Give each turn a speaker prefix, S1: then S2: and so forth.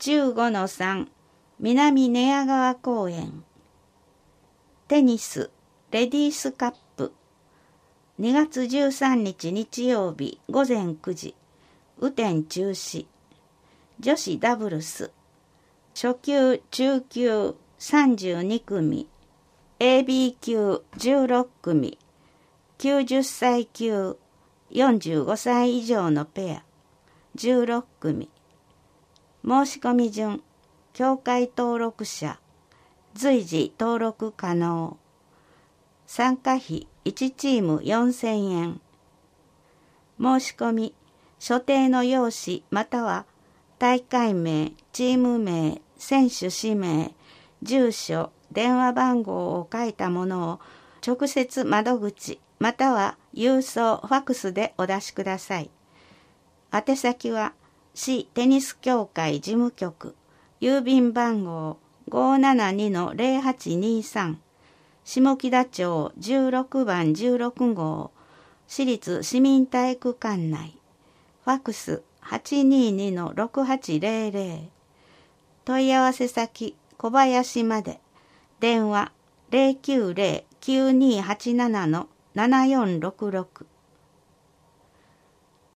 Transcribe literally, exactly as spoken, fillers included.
S1: じゅうごのさん 南寝屋川公園。テニスレディースカップにがつじゅうさんにち日曜日ごぜんくじ、雨天中止。女子ダブルス初級中級さんじゅうにくみ、 エービー 級じゅうろっくみ、きゅうじゅっさい級よんじゅうごさい以上のペアじゅうろっくみ。申し込み順、協会登録者随時登録可能。参加費いちチームよんせんえん。申し込み、所定の用紙または大会名、チーム名、選手氏名、住所、電話番号を書いたものを直接窓口または郵送ファックスでお出しください。宛先は市テニス協会事務局、郵便番号 ごーななにのぜろはちにさん、下北町じゅうろくばんじゅうろくごう、市立市民体育館内。ファックス はちにーにのろくはちぜろぜろ。問い合わせ先小林まで。電話 ゼロきゅうゼロ きゅうにーはちなな ななよんろくろく。